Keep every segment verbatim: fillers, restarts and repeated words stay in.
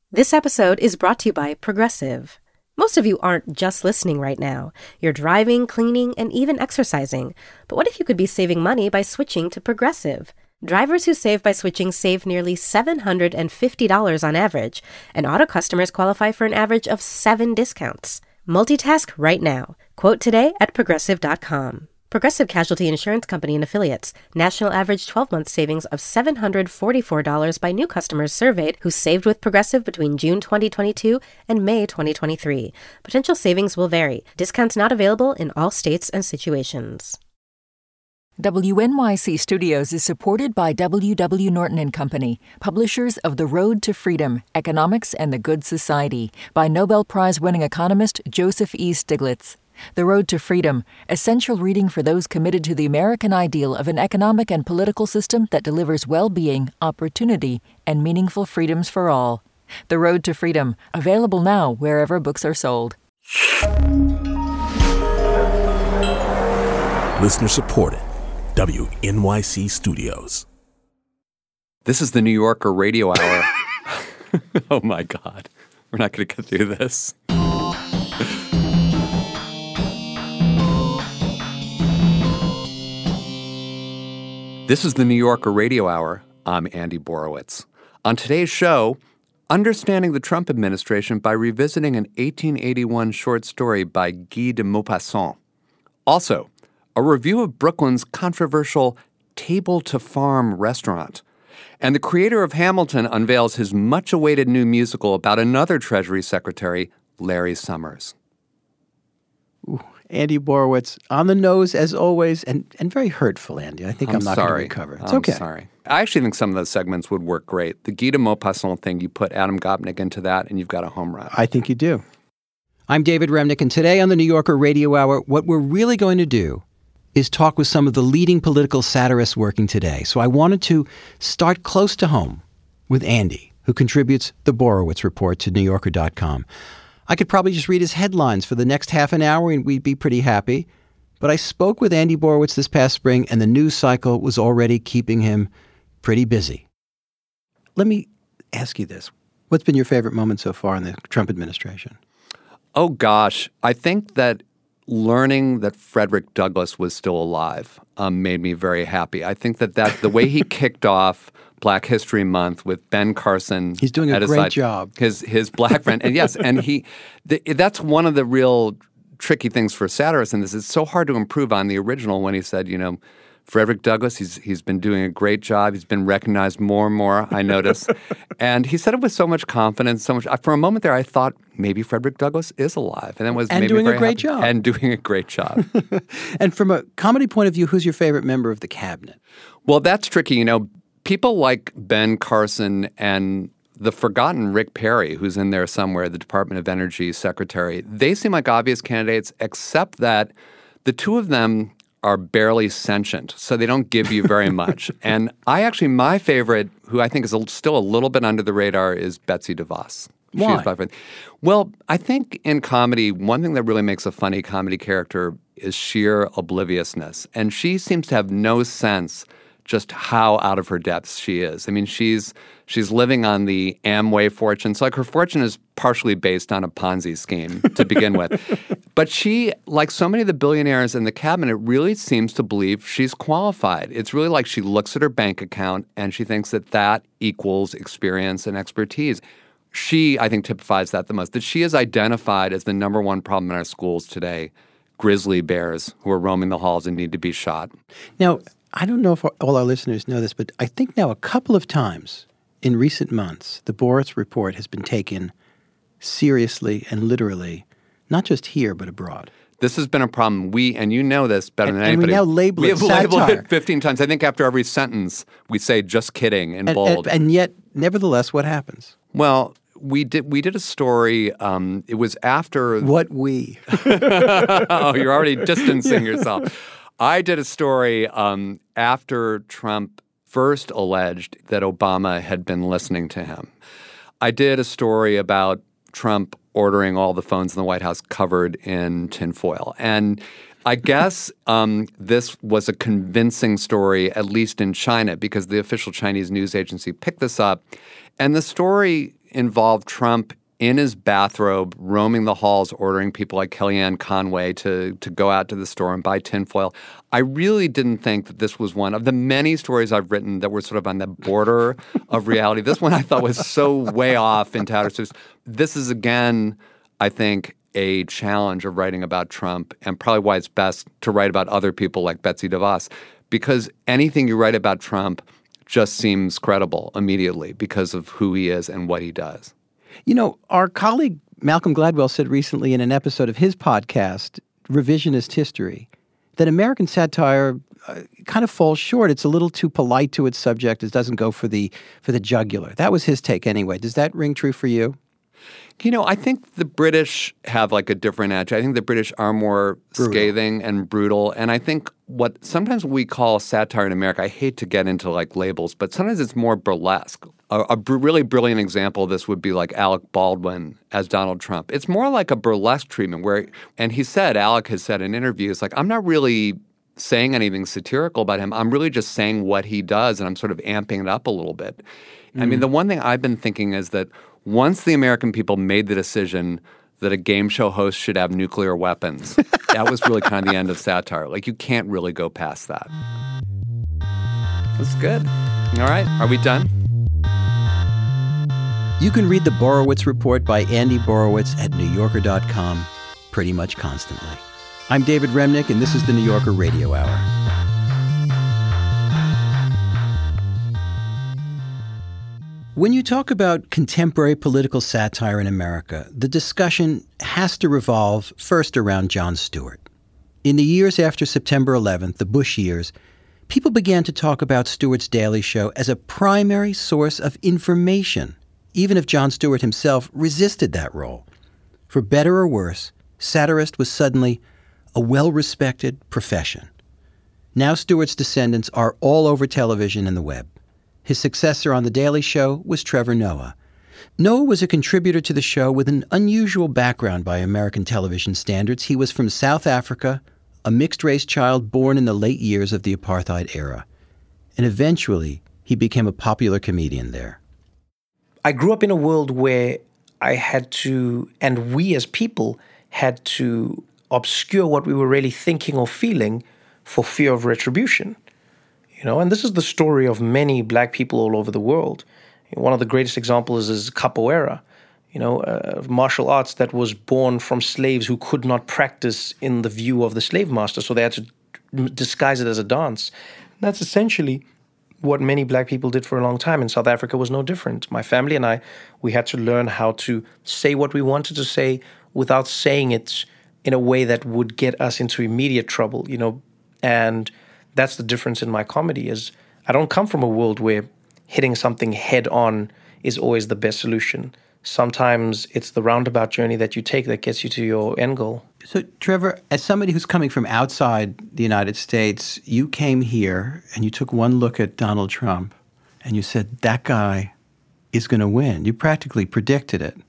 This episode is brought to you by Progressive. Most of you aren't just listening right now. You're driving, cleaning, and even exercising. But what if you could be saving money by switching to Progressive? Drivers who save by switching save nearly seven hundred fifty dollars on average, and auto customers qualify for an average of seven discounts. Multitask right now. Quote today at progressive dot com. Progressive Casualty Insurance Company and Affiliates. National average twelve-month savings of seven hundred forty-four dollars by new customers surveyed who saved with Progressive between June twenty twenty-two and May twenty twenty-three. Potential savings will vary. Discounts not available in all states and situations. W N Y C Studios is supported by W W. Norton and Company, publishers of The Road to Freedom, Economics and the Good Society, by Nobel Prize-winning economist Joseph E. Stiglitz. The Road to Freedom, essential reading for those committed to the American ideal of an economic and political system that delivers well-being, opportunity, and meaningful freedoms for all. The Road to Freedom, available now wherever books are sold. Listener supported. W N Y C Studios. This is the New Yorker Radio Hour. Oh my God. We're not going to get through this. This is the New Yorker Radio Hour. I'm Andy Borowitz. On today's show, understanding the Trump administration by revisiting an eighteen eighty-one short story by Guy de Maupassant. Also, a review of Brooklyn's controversial Table to Farm restaurant. And the creator of Hamilton unveils his much-awaited new musical about another Treasury Secretary, Larry Summers. Ooh, Andy Borowitz, on the nose as always, and, and very hurtful, Andy. I think I'm, I'm not going to recover. It's I'm okay. sorry. I actually think some of those segments would work great. The Guy de Maupassant thing, you put Adam Gopnik into that, and you've got a home run. I think you do. I'm David Remnick, and today on the New Yorker Radio Hour, what we're really going to do is talk with some of the leading political satirists working today. So I wanted to start close to home with Andy, who contributes the Borowitz Report to New Yorker dot com. I could probably just read his headlines for the next half an hour and we'd be pretty happy. But I spoke with Andy Borowitz this past spring, and the news cycle was already keeping him pretty busy. Let me ask you this. What's been your favorite moment so far in the Trump administration? Oh, gosh. I think that learning that Frederick Douglass was still alive um, made me very happy. I think that, that the way he kicked off Black History Month with Ben Carson. He's doing a great side, job. His his black friend. And yes, and he the, that's one of the real tricky things for satirists in this. It's so hard to improve on the original when he said, you know, Frederick Douglass, he's he's been doing a great job. He's been recognized more and more, I notice. And he said it with so much confidence, so much. For a moment there, I thought maybe Frederick Douglass is alive. And that was and made doing me very a great happy. job. And doing a great job. And from a comedy point of view, who's your favorite member of the cabinet? Well, that's tricky. You know, people like Ben Carson and the forgotten Rick Perry, who's in there somewhere, the Department of Energy secretary, they seem like obvious candidates, except that the two of them are barely sentient, so they don't give you very much. And I actually, my favorite, who I think is a, still a little bit under the radar, is Betsy DeVos. Why? She's my favorite. Well, I think in comedy, one thing that really makes a funny comedy character is sheer obliviousness. And she seems to have no sense just how out of her depths she is. I mean, she's she's living on the Amway fortune. So like her fortune is partially based on a Ponzi scheme to begin with. But she, like so many of the billionaires in the cabinet, really seems to believe she's qualified. It's really like she looks at her bank account and she thinks that that equals experience and expertise. She, I think, typifies that the most, that she is identified as the number one problem in our schools today, grizzly bears who are roaming the halls and need to be shot. Now, I don't know if all our listeners know this, but I think now a couple of times in recent months, the Borowitz Report has been taken seriously and literally, not just here, but abroad. This has been a problem. We, and you know this better and, than anybody. And we now label we it have labeled satire. it fifteen times. I think after every sentence, we say just kidding in and, bold. And, and yet, nevertheless, what happens? Well, we did we did a story. Um, it was after... What we? Oh, you're already distancing yourself. I did a story um, after Trump first alleged that Obama had been listening to him. I did a story about Trump ordering all the phones in the White House covered in tinfoil. And I guess um, this was a convincing story, at least in China, because the official Chinese news agency picked this up. And the story involved Trump in his bathrobe, roaming the halls, ordering people like Kellyanne Conway to, to go out to the store and buy tinfoil. I really didn't think that this was one of the many stories I've written that were sort of on the border of reality. This one I thought was so way off into outer space. This is, again, I think, a challenge of writing about Trump, and probably why it's best to write about other people like Betsy DeVos, because anything you write about Trump just seems credible immediately because of who he is and what he does. You know, our colleague Malcolm Gladwell said recently in an episode of his podcast, Revisionist History, that American satire uh, kind of falls short. It's a little too polite to its subject. It doesn't go for the for the jugular. That was his take anyway. Does that ring true for you? You know, I think the British have like a different edge. I think the British are more Brutal. scathing and brutal. And I think what sometimes we call satire in America, I hate to get into like labels, but sometimes it's more burlesque. A, a br- really brilliant example of this would be like Alec Baldwin as Donald Trump. It's more like a burlesque treatment where, and he said, Alec has said in interviews, like, I'm not really saying anything satirical about him. I'm really just saying what he does, and I'm sort of amping it up a little bit. Mm. I mean, the one thing I've been thinking is that once the American people made the decision that a game show host should have nuclear weapons, that was really kind of the end of satire. Like, you can't really go past that. That's good. All right. Are we done? You can read the Borowitz Report by Andy Borowitz at New Yorker dot com pretty much constantly. I'm David Remnick, and this is the New Yorker Radio Hour. When you talk about contemporary political satire in America, the discussion has to revolve first around Jon Stewart. In the years after September eleventh, the Bush years, people began to talk about Stewart's Daily Show as a primary source of information, even if Jon Stewart himself resisted that role. For better or worse, satirist was suddenly a well-respected profession. Now Stewart's descendants are all over television and the web. His successor on The Daily Show was Trevor Noah. Noah was a contributor to the show with an unusual background by American television standards. He was from South Africa, a mixed-race child born in the late years of the apartheid era. And eventually, he became a popular comedian there. I grew up in a world where I had to, and we as people, had to obscure what we were really thinking or feeling for fear of retribution. You know, and this is the story of many black people all over the world. One of the greatest examples is capoeira, you know, uh, martial arts that was born from slaves who could not practice in the view of the slave master, so they had to disguise it as a dance. That's essentially what many black people did for a long time, and South Africa was no different. My family and I, we had to learn how to say what we wanted to say without saying it in a way that would get us into immediate trouble, you know, and that's the difference in my comedy is I don't come from a world where hitting something head on is always the best solution. Sometimes it's the roundabout journey that you take that gets you to your end goal. So, Trevor, as somebody who's coming from outside the United States, you came here and you took one look at Donald Trump and you said, that guy is going to win. You practically predicted it.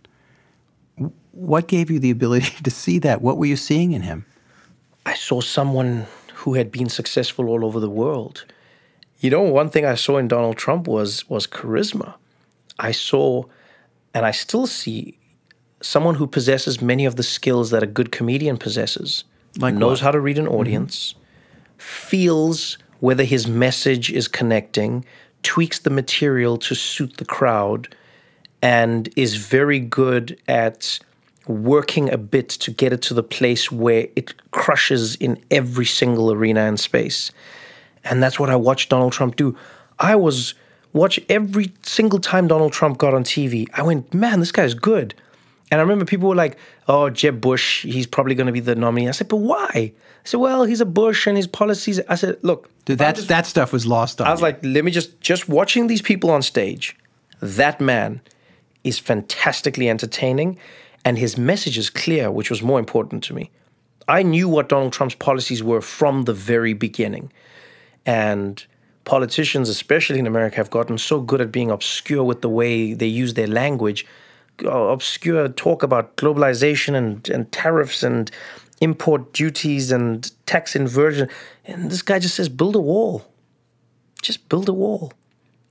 What gave you the ability to see that? What were you seeing in him? I saw someone who had been successful all over the world. You know, one thing I saw in Donald Trump was was charisma. I saw, and I still see, someone who possesses many of the skills that a good comedian possesses. Like knows what? how to read an audience, mm-hmm. feels whether his message is connecting, tweaks the material to suit the crowd, and is very good at working a bit to get it to the place where it crushes in every single arena and space. And that's what I watched Donald Trump do. I was watch every single time Donald Trump got on T V. I went, man, this guy's good. And I remember people were like, oh, Jeb Bush, he's probably going to be the nominee. I said, but why? I said, well, he's a Bush and his policies. I said, look. Dude, that's, just, that stuff was lost on I was you. like, let me just, just watching these people on stage, that man is fantastically entertaining. And his message is clear, which was more important to me. I knew what Donald Trump's policies were from the very beginning. And politicians, especially in America, have gotten so good at being obscure with the way they use their language. Obscure talk about globalization and, and tariffs and import duties and tax inversion. And this guy just says, build a wall. Just build a wall.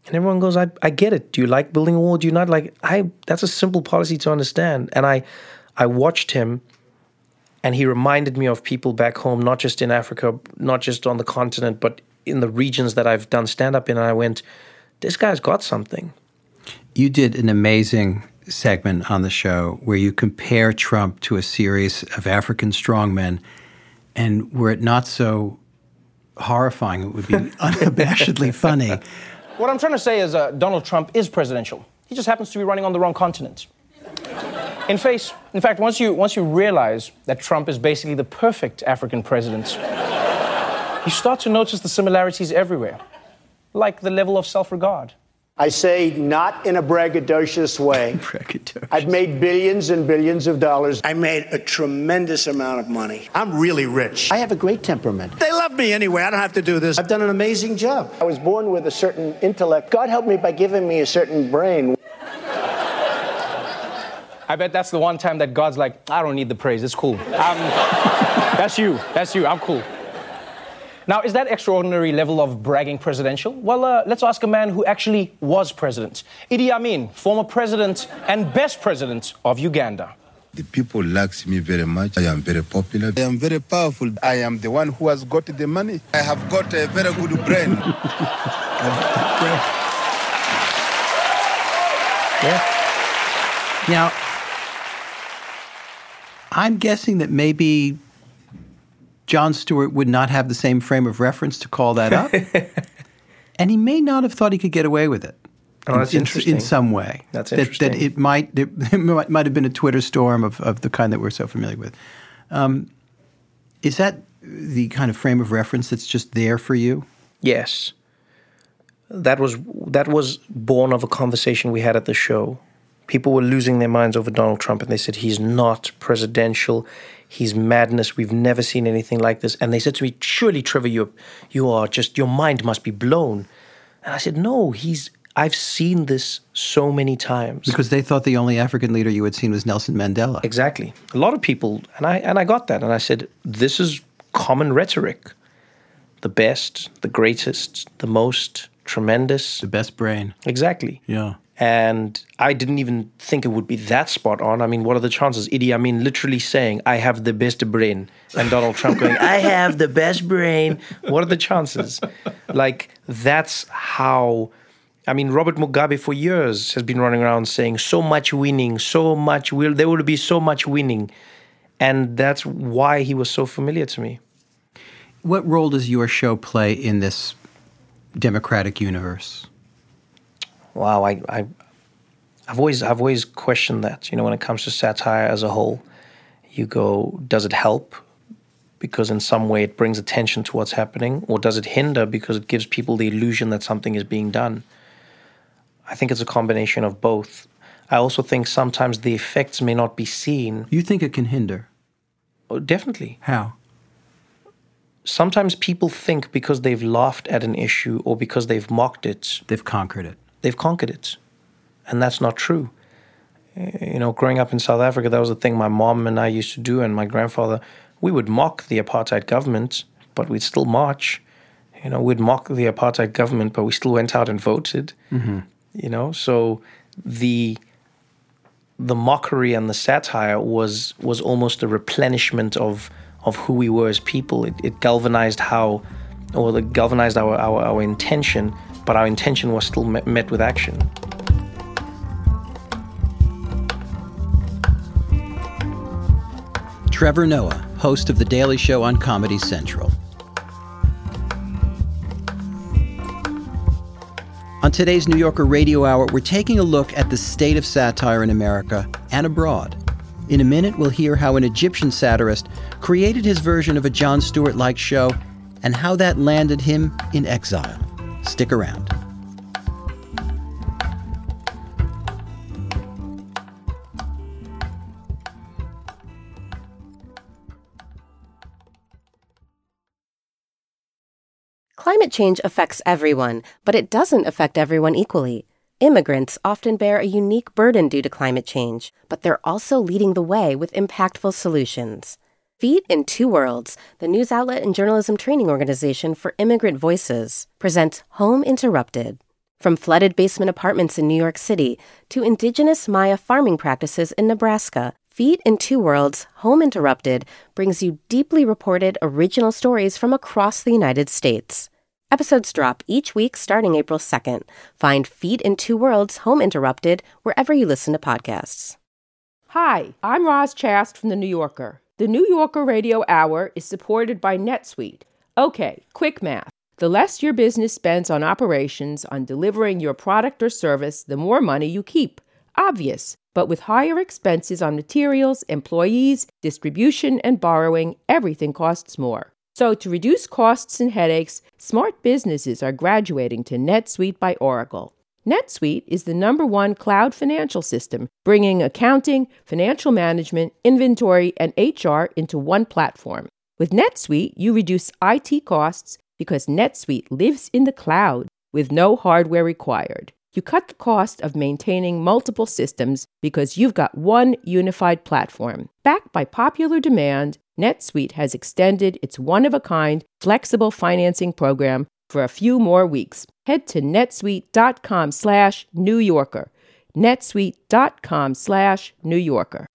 And everyone goes, I, I get it. Do you like building a wall? Do you not like I that's a simple policy to understand. And I I watched him, and he reminded me of people back home, not just in Africa, not just on the continent, but in the regions that I've done stand-up in. And I went, this guy's got something. You did an amazing segment on the show where you compare Trump to a series of African strongmen, and were it not so horrifying, it would be unabashedly funny. What I'm trying to say is uh, Donald Trump is presidential. He just happens to be running on the wrong continent. In face, in fact, once you once you realize that Trump is basically the perfect African president, you start to notice the similarities everywhere, like the level of self-regard. I say not in a braggadocious way. Braggadocious. I've made billions and billions of dollars. I made a tremendous amount of money. I'm really rich. I have a great temperament. They love me anyway. I don't have to do this. I've done an amazing job. I was born with a certain intellect. God helped me by giving me a certain brain. I bet that's the one time that God's like, I don't need the praise. It's cool. Um, that's you. That's you. I'm cool. Now, is that extraordinary level of bragging presidential? Well, uh, let's ask a man who actually was president. Idi Amin, former president and best president of Uganda. The people like me very much. I am very popular. I am very powerful. I am the one who has got the money. I have got a very good brain. Yeah. Now, I'm guessing that maybe Jon Stewart would not have the same frame of reference to call that up. And he may not have thought he could get away with it. Oh, that's in, interesting. In some way. That's that, interesting. That it might, it might, might have been a Twitter storm of, of the kind that we're so familiar with. Um, is that the kind of frame of reference that's just there for you? Yes. That was that was born of a conversation we had at the show. People were losing their minds over Donald Trump, and they said, he's not presidential. He's madness. We've never seen anything like this. And they said to me, surely, Trevor, you you are just, your mind must be blown. And I said, no, he's, I've seen this so many times. Because they thought the only African leader you had seen was Nelson Mandela. Exactly. A lot of people, and I and I got that. And I said, this is common rhetoric. The best, the greatest, the most tremendous. The best brain. Exactly. Yeah. And I didn't even think it would be that spot on. I mean, what are the chances? Idi Amin literally saying, I have the best brain. And Donald Trump going, I have the best brain. What are the chances? Like, that's how... I mean, Robert Mugabe for years has been running around saying, so much winning, so much... will there will be so much winning. And that's why he was so familiar to me. What role does your show play in this democratic universe? Wow, I, I, I've always, I've always questioned that. You know, when it comes to satire as a whole, you go, does it help because in some way it brings attention to what's happening, or does it hinder because it gives people the illusion that something is being done? I think it's a combination of both. I also think sometimes the effects may not be seen. You think it can hinder? Oh, definitely. How? Sometimes people think because they've laughed at an issue or because they've mocked it, they've conquered it. They've conquered it. And that's not true. You know, growing up in South Africa, that was the thing my mom and I used to do, and my grandfather. We would mock the apartheid government, but we'd still march. You know, we'd mock the apartheid government, but we still went out and voted. Mm-hmm. You know, so the the mockery and the satire was was almost a replenishment of of who we were as people. It, it galvanized how, or it galvanized our, our, our intention, but our intention was still met, met with action. Trevor Noah, host of The Daily Show on Comedy Central. On today's New Yorker Radio Hour, we're taking a look at the state of satire in America and abroad. In a minute, we'll hear how an Egyptian satirist created his version of a Jon Stewart-like show and how that landed him in exile. Stick around. Climate change affects everyone, but it doesn't affect everyone equally. Immigrants often bear a unique burden due to climate change, but they're also leading the way with impactful solutions. Feet in Two Worlds, the news outlet and journalism training organization for immigrant voices, presents Home Interrupted. From flooded basement apartments in New York City to indigenous Maya farming practices in Nebraska, Feet in Two Worlds, Home Interrupted brings you deeply reported original stories from across the United States. Episodes drop each week starting April second. Find Feet in Two Worlds, Home Interrupted wherever you listen to podcasts. Hi, I'm Roz Chast from The New Yorker. The New Yorker Radio Hour is supported by NetSuite. Okay, quick math. The less your business spends on operations, on delivering your product or service, the more money you keep. Obvious. But with higher expenses on materials, employees, distribution, and borrowing, everything costs more. So to reduce costs and headaches, smart businesses are graduating to NetSuite by Oracle. NetSuite is the number one cloud financial system, bringing accounting, financial management, inventory, and H R into one platform. With NetSuite, you reduce I T costs because NetSuite lives in the cloud with no hardware required. You cut the cost of maintaining multiple systems because you've got one unified platform. Backed by popular demand, NetSuite has extended its one-of-a-kind flexible financing program for a few more weeks. Head to netsuite.com slash New Yorker. netsuite.com slash New Yorker.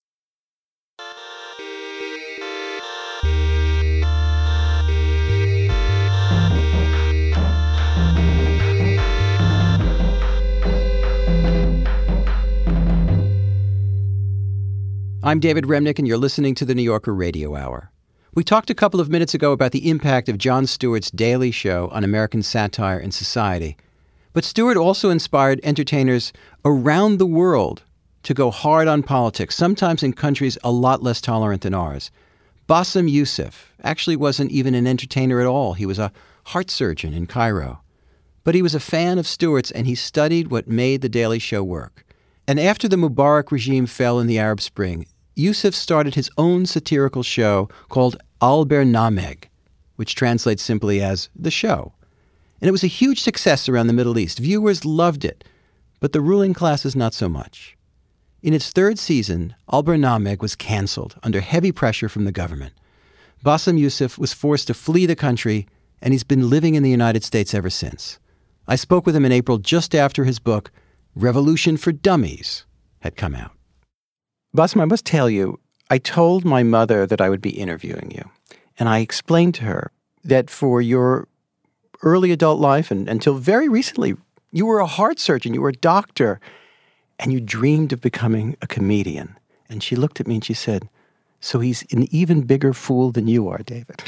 I'm David Remnick, and you're listening to the New Yorker Radio Hour. We talked a couple of minutes ago about the impact of Jon Stewart's Daily Show on American satire and society. But Stewart also inspired entertainers around the world to go hard on politics, sometimes in countries a lot less tolerant than ours. Bassem Youssef actually wasn't even an entertainer at all. He was a heart surgeon in Cairo. But he was a fan of Stewart's, and he studied what made The Daily Show work. And after the Mubarak regime fell in the Arab Spring, Youssef started his own satirical show called Al Bernameg, which translates simply as The Show. And it was a huge success around the Middle East. Viewers loved it, but the ruling classes not so much. In its third season, Al Bernameg was canceled under heavy pressure from the government. Bassem Youssef was forced to flee the country, and he's been living in the United States ever since. I spoke with him in April just after his book, Revolution for Dummies, had come out. Bassem, I must tell you, I told my mother that I would be interviewing you, and I explained to her that for your early adult life and until very recently, you were a heart surgeon, you were a doctor, and you dreamed of becoming a comedian. And she looked at me and she said, so he's an even bigger fool than you are, David.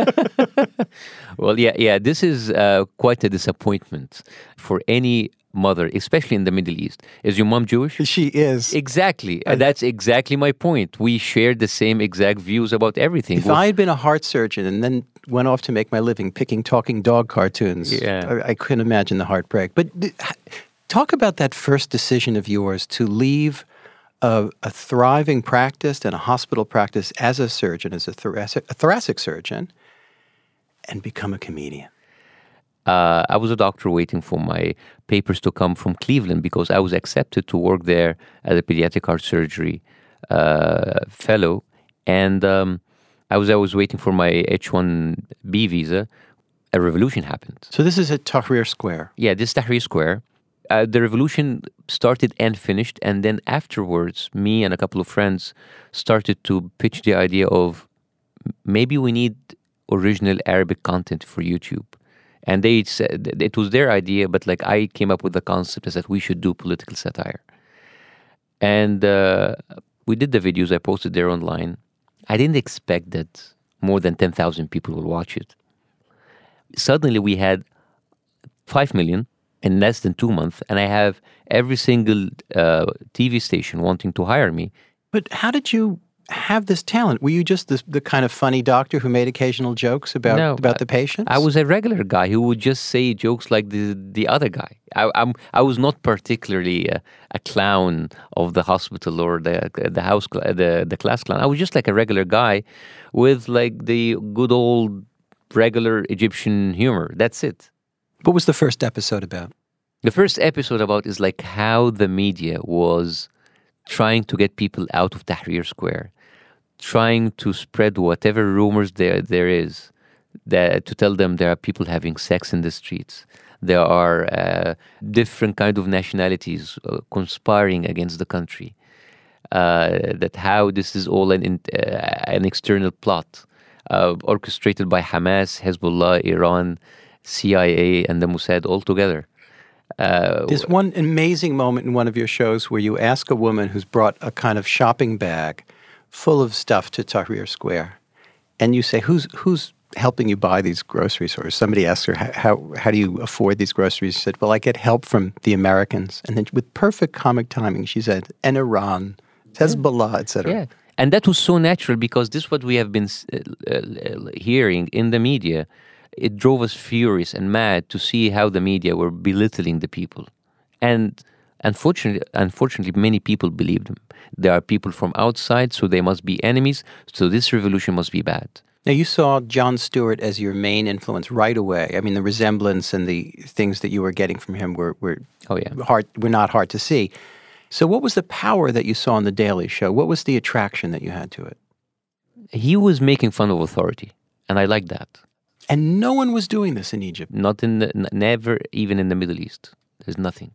Well, yeah, yeah, this is uh, quite a disappointment for any mother, especially in the Middle East. Is your mom Jewish? She is. Exactly. And that's exactly my point. We share the same exact views about everything. If I had been a heart surgeon and then went off to make my living picking talking dog cartoons, yeah. I, I couldn't imagine the heartbreak. But th- talk about that first decision of yours to leave a, a thriving practice and a hospital practice as a surgeon, as a thoracic, a thoracic surgeon, and become a comedian. Uh, I was a doctor waiting for my papers to come from Cleveland because I was accepted to work there as a pediatric heart surgery uh, fellow. And um, I was I was waiting for my H one B visa. A revolution happened. So this is at Tahrir Square? Yeah, this is Tahrir Square. Uh, the revolution started and finished. And then afterwards, me and a couple of friends started to pitch the idea of maybe we need original Arabic content for YouTube. And they said it was their idea, but like I came up with the concept is that we should do political satire. And uh, we did the videos. I posted there online. I didn't expect that more than ten thousand people will watch it. Suddenly we had five million in less than two months. And I have every single uh, T V station wanting to hire me. But how did you have this talent? Were you just the, the kind of funny doctor who made occasional jokes about no, about I, the patients? I was a regular guy who would just say jokes like the the other guy. I, I'm I was not particularly a, a clown of the hospital or the the house the the class clown. I was just like a regular guy with like the good old regular Egyptian humor. That's it. What was the first episode about? The first episode about is like how the media was trying to get people out of Tahrir Square, trying to spread whatever rumors there there is, that to tell them there are people having sex in the streets, There are uh, different kind of nationalities uh, conspiring against the country. Uh, that how this is all an, in, uh, an external plot uh, orchestrated by Hamas, Hezbollah, Iran, C I A, and the Mossad all together. Uh, There's one amazing moment in one of your shows where you ask a woman who's brought a kind of shopping bag full of stuff to Tahrir Square, and you say, who's who's helping you buy these groceries? Or somebody asks her, how, how do you afford these groceries? She said, well, I get help from the Americans. And then with perfect comic timing, she said, and Iran, Hezbollah, et cetera. Yeah, and that was so natural because this is what we have been uh, uh, hearing in the media. It drove us furious and mad to see how the media were belittling the people. And unfortunately, unfortunately, many people believed them. There are people from outside, so they must be enemies, so this revolution must be bad. Now, you saw Jon Stewart as your main influence right away. I mean, the resemblance and the things that you were getting from him were, were, oh, yeah. hard, were not hard to see. So what was the power that you saw on The Daily Show? What was the attraction that you had to it? He was making fun of authority, and I liked that. And no one was doing this in Egypt? Not in the, n- never even in the Middle East. There's nothing.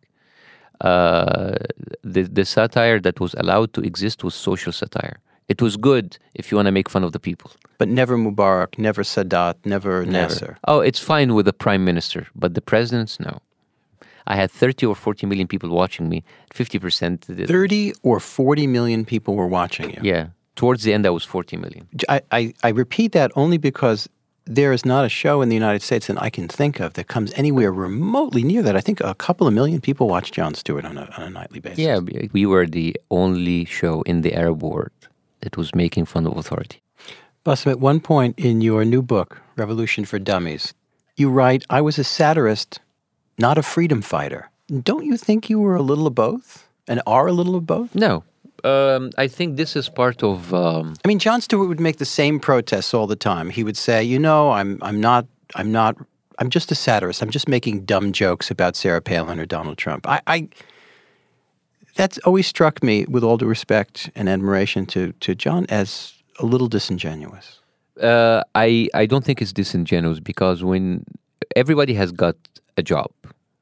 Uh, the, the satire that was allowed to exist was social satire. It was good if you want to make fun of the people. But never Mubarak, never Sadat, never, never. Nasser. Oh, it's fine with the prime minister, but the presidents, no. I had thirty or forty million people watching me. fifty percent. thirty or forty million people were watching you? Yeah. Towards the end, I was forty million. I, I, I repeat that only because there is not a show in the United States that I can think of that comes anywhere remotely near that. I think a couple of million people watch Jon Stewart on a, on a nightly basis. Yeah, we were the only show in the Arab world that was making fun of authority. Bassem, at one point in your new book, Revolution for Dummies, you write, I was a satirist, not a freedom fighter. Don't you think you were a little of both? And are a little of both? No. Um, I think this is part of... Um... I mean, Jon Stewart would make the same protests all the time. He would say, you know, I'm I'm not, I'm not, I'm just a satirist. I'm just making dumb jokes about Sarah Palin or Donald Trump. I, I That's always struck me, with all due respect and admiration to, to Jon, as a little disingenuous. Uh, I, I don't think it's disingenuous because when everybody has got a job,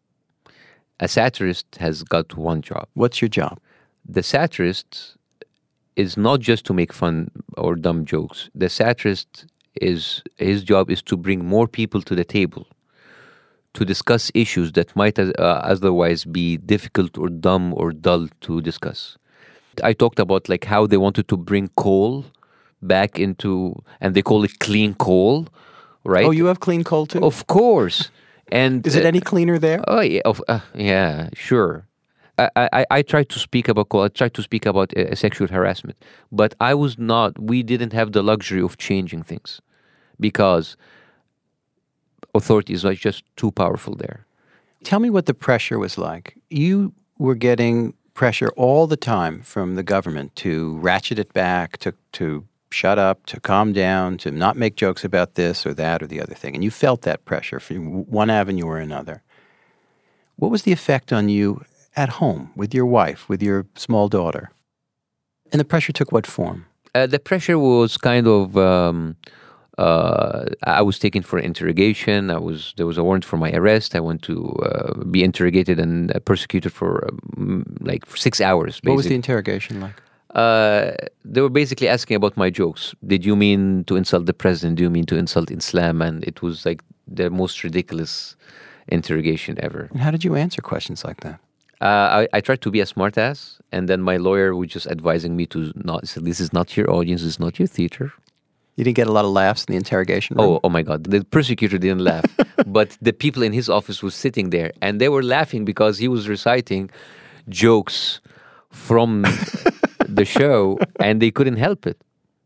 a satirist has got one job. What's your job? The satirist is not just to make fun or dumb jokes. The satirist is, his job is to bring more people to the table to discuss issues that might uh, otherwise be difficult or dumb or dull to discuss. I talked about like how they wanted to bring coal back into, and they call it clean coal, right? Oh, you have clean coal too? Of course. And is it uh, any cleaner there? Oh yeah, of, uh, yeah, sure. I, I, I tried to speak about I tried to speak about uh, sexual harassment, but I was not. We didn't have the luxury of changing things because authority is like just too powerful there. Tell me what the pressure was like. You were getting pressure all the time from the government to ratchet it back, to to shut up, to calm down, to not make jokes about this or that or the other thing, and you felt that pressure from one avenue or another. What was the effect on you at home, with your wife, with your small daughter? And the pressure took what form? Uh, the pressure was kind of, um, uh, I was taken for interrogation. I was There was a warrant for my arrest. I went to uh, be interrogated and uh, persecuted for um, like for six hours. Basically. What was the interrogation like? Uh, they were basically asking about my jokes. Did you mean to insult the president? Do you mean to insult Islam? And it was like the most ridiculous interrogation ever. And how did you answer questions like that? Uh, I, I tried to be a smartass, and then my lawyer was just advising me to not. So this is not your audience. This is not your theater. You didn't get a lot of laughs in the interrogation room? Oh, oh my God! The prosecutor didn't laugh, but the people in his office were sitting there, and they were laughing because he was reciting jokes from the show, and they couldn't help it.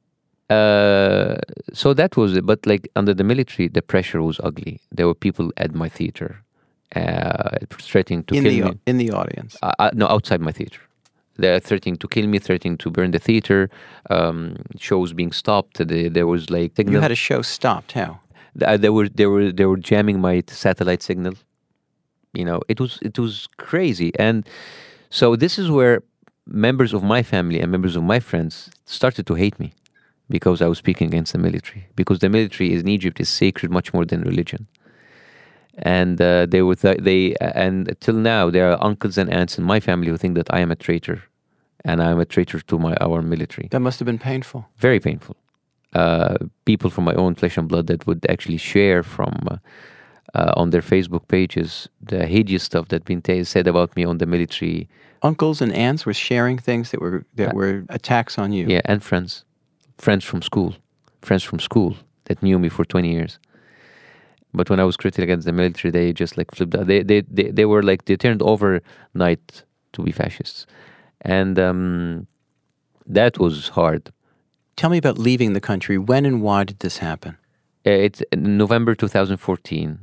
Uh, so that was it. But like under the military, the pressure was ugly. There were people at my theater. Uh, threatening to in kill the, me. In the audience? Uh, uh, no, outside my theater. They're threatening to kill me, threatening to burn the theater, um, shows being stopped. They, there was like... Signal. You had a show stopped, how? Uh, they, were, they, were, they were jamming my satellite signal. You know, it was, it was crazy. And so this is where members of my family and members of my friends started to hate me because I was speaking against the military. Because the military in Egypt is sacred much more than religion. And uh, they were th- they and till now there are uncles and aunts in my family who think that I am a traitor, and I am a traitor to my our military. That must have been painful. Very painful. Uh, people from my own flesh and blood that would actually share from uh, uh, on their Facebook pages the hideous stuff that been t- said about me on the military. Uncles and aunts were sharing things that were that Uh, were attacks on you. Yeah, and friends, friends from school, friends from school that knew me for twenty years. But when I was critical against the military, they just like flipped out. They, they, they, they were like, they turned overnight to be fascists. And um, that was hard. Tell me about leaving the country. When and why did this happen? Uh, It's in November twenty fourteen.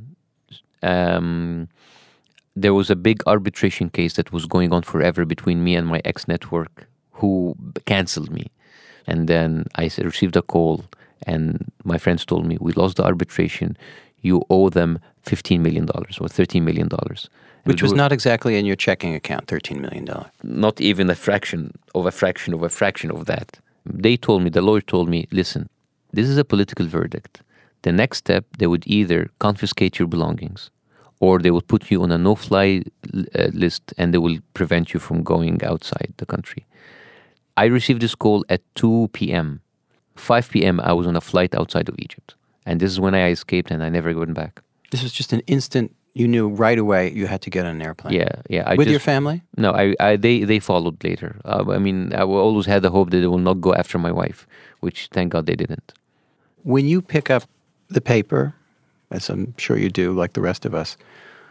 Um, there was a big arbitration case that was going on forever between me and my ex-network who b- canceled me. And then I s- received a call and my friends told me, we lost the arbitration. You owe them fifteen million dollars or thirteen million dollars. Which was not exactly in your checking account, thirteen million dollars. Not even a fraction of a fraction of a fraction of that. They told me, the lawyer told me, listen, this is a political verdict. The next step, they would either confiscate your belongings or they would put you on a no-fly uh, list and they will prevent you from going outside the country. I received this call at two p.m. five p.m. I was on a flight outside of Egypt. And this is when I escaped and I never went back. This was just an instant, you knew right away you had to get on an airplane. Yeah, yeah. I With just, your family? No, I, I, they, they followed later. Uh, I mean, I always had the hope that they will not go after my wife, which thank God they didn't. When you pick up the paper, as I'm sure you do, like the rest of us,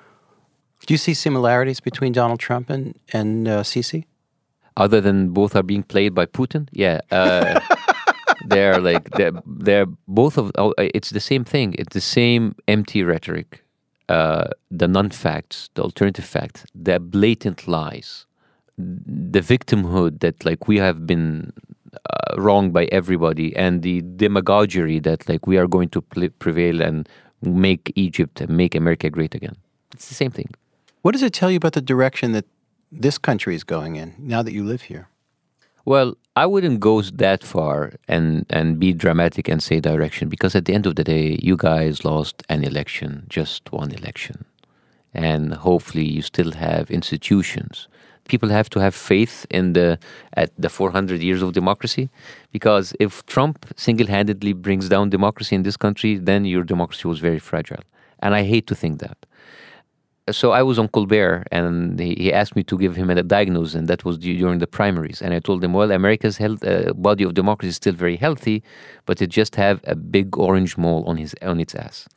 do you see similarities between Donald Trump and, and uh, Sisi? Other than both are being played by Putin? Yeah. Uh, they're like, they're, they're both of, oh, it's the same thing. It's the same empty rhetoric. Uh, the non-facts, the alternative facts, the blatant lies, the victimhood that like we have been uh, wronged by everybody, and the demagoguery that like we are going to pl- prevail and make Egypt and make America great again. It's the same thing. What does it tell you about the direction that this country is going in now that you live here? Well, I wouldn't go that far and, and be dramatic and say direction, because at the end of the day, you guys lost an election, just one election. And hopefully you still have institutions. People have to have faith in the at the four hundred years of democracy, because if Trump single-handedly brings down democracy in this country, then your democracy was very fragile. And I hate to think that. So I was on Colbert, and he, he asked me to give him a diagnosis, and that was during the primaries. And I told him, well, America's health, uh, body of democracy is still very healthy, but it just have a big orange mole on his on its ass.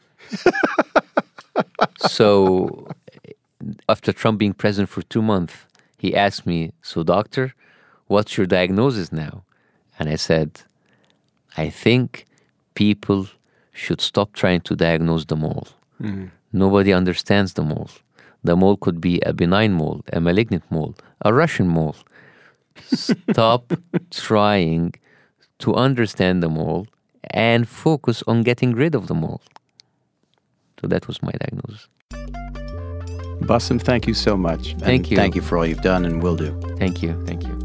So after Trump being president for two months, he asked me, so doctor, what's your diagnosis now? And I said, I think people should stop trying to diagnose the mole. Mm-hmm. Nobody understands the mole. The mole could be a benign mole, a malignant mole, a Russian mole. Stop trying to understand the mole and focus on getting rid of the mole. So that was my diagnosis. Bassem, thank you so much. Thank and you. Thank you for all you've done and will do. Thank you. Thank you.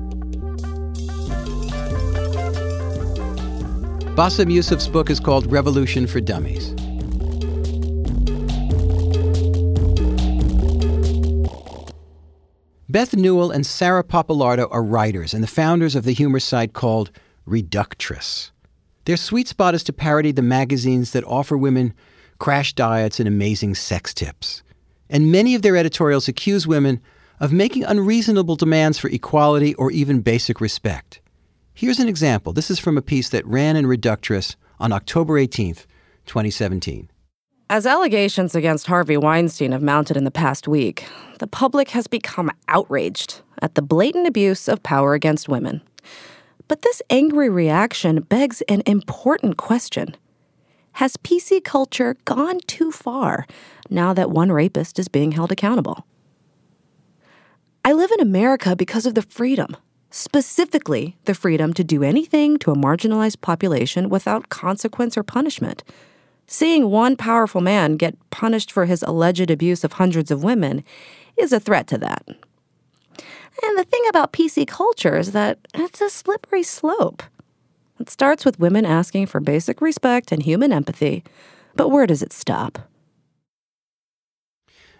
Bassem Youssef's book is called Revolution for Dummies. Beth Newell and Sarah Pappalardo are writers and the founders of the humor site called Reductress. Their sweet spot is to parody the magazines that offer women crash diets and amazing sex tips. And many of their editorials accuse women of making unreasonable demands for equality or even basic respect. Here's an example. This is from a piece that ran in Reductress on October eighteenth, twenty seventeen. As allegations against Harvey Weinstein have mounted in the past week, the public has become outraged at the blatant abuse of power against women. But this angry reaction begs an important question. Has P C culture gone too far now that one rapist is being held accountable? I live in America because of the freedom, specifically the freedom to do anything to a marginalized population without consequence or punishment. Seeing one powerful man get punished for his alleged abuse of hundreds of women is a threat to that. And the thing about P C culture is that it's a slippery slope. It starts with women asking for basic respect and human empathy, but where does it stop?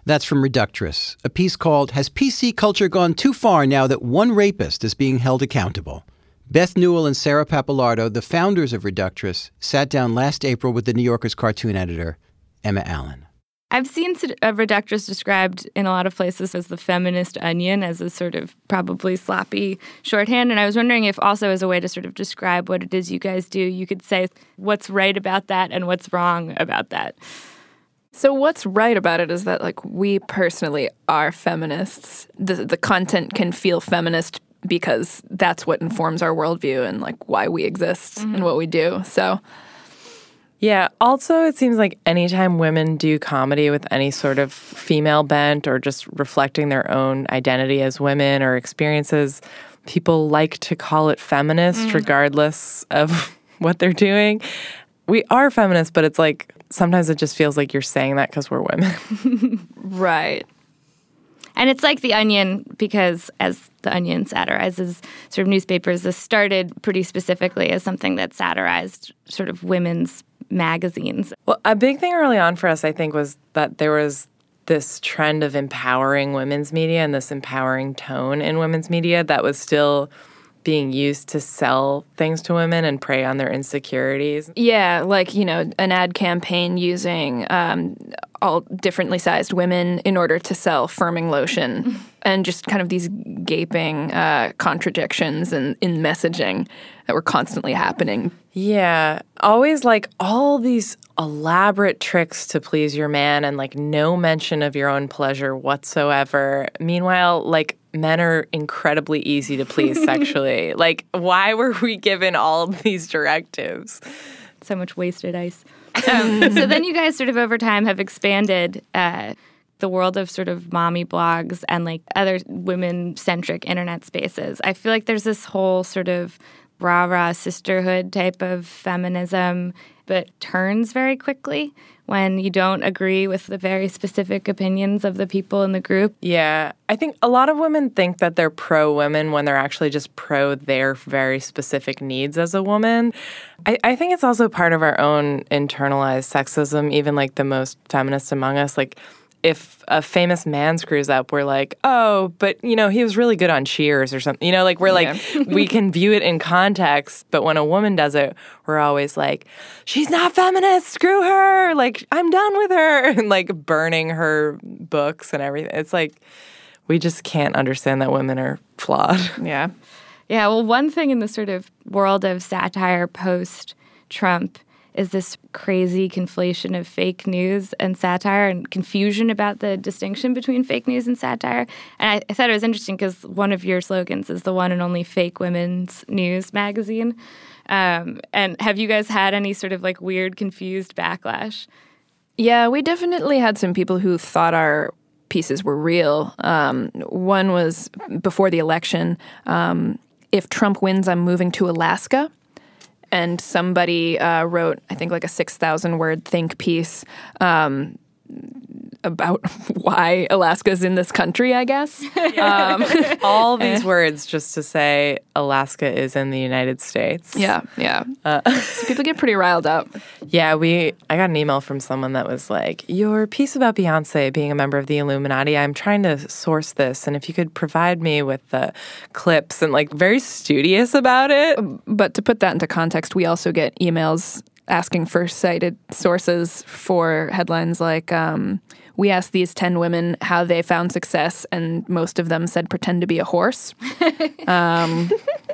That's from Reductress, a piece called Has P C Culture Gone Too Far Now That One Rapist is Being Held Accountable? Beth Newell and Sarah Pappalardo, the founders of Reductress, sat down last April with the New Yorker's cartoon editor, Emma Allen. I've seen a Reductress described in a lot of places as the feminist onion, as a sort of probably sloppy shorthand. And I was wondering if also as a way to sort of describe what it is you guys do, you could say what's right about that and what's wrong about that. So what's right about it is that, like, we personally are feminists. The, the content can feel feminist because that's what informs our worldview and, like, why we exist mm-hmm. and what we do. So... Yeah. Also, it seems like anytime women do comedy with any sort of female bent or just reflecting their own identity as women or experiences, people like to call it feminist mm. regardless of what they're doing. We are feminists, but it's like sometimes it just feels like you're saying that because we're women. Right. And it's like The Onion because, as The Onion satirizes sort of newspapers, this started pretty specifically as something that satirized sort of women's magazines. Well, a big thing early on for us, I think, was that there was this trend of empowering women's media and this empowering tone in women's media that was still being used to sell things to women and prey on their insecurities. Yeah, like, you know, an ad campaign using um, all differently sized women in order to sell firming lotion and just kind of these gaping uh, contradictions in, in messaging that were constantly happening. Yeah, always like all these elaborate tricks to please your man and like no mention of your own pleasure whatsoever. Meanwhile, like men are incredibly easy to please sexually. Like, why were we given all of these directives? So much wasted ice. Um, so then you guys sort of over time have expanded uh, the world of sort of mommy blogs and like other women-centric internet spaces. I feel like there's this whole sort of rah-rah sisterhood type of feminism, but turns very quickly when you don't agree with the very specific opinions of the people in the group. Yeah. I think a lot of women think that they're pro-women when they're actually just pro their very specific needs as a woman. I, I think it's also part of our own internalized sexism, even like the most feminists among us. Like, if a famous man screws up, we're like, oh, but, you know, he was really good on Cheers or something. You know, like, we're like, yeah. we can view it in context. But when a woman does it, we're always like, she's not feminist, screw her. Like, I'm done with her. And, like, burning her books and everything. It's like, we just can't understand that women are flawed. Yeah. Yeah, well, one thing in the sort of world of satire post-Trump is this crazy conflation of fake news and satire and confusion about the distinction between fake news and satire. And I, I thought it was interesting because one of your slogans is the one and only fake women's news magazine. Um, and have you guys had any sort of like weird, confused backlash? Yeah, we definitely had some people who thought our pieces were real. Um, one was before the election, um, if Trump wins, I'm moving to Alaska. And somebody uh, wrote, I think, like a six thousand word think piece um, about why Alaska's in this country, I guess. um, All these words just to say Alaska is in the United States. Yeah, yeah. Uh, so people get pretty riled up. Yeah, we. I got an email from someone that was like, your piece about Beyonce being a member of the Illuminati, I'm trying to source this, and if you could provide me with the clips, and like very studious about it. But to put that into context, we also get emails asking for cited sources for headlines like, um, we asked these ten women how they found success, and most of them said pretend to be a horse. um,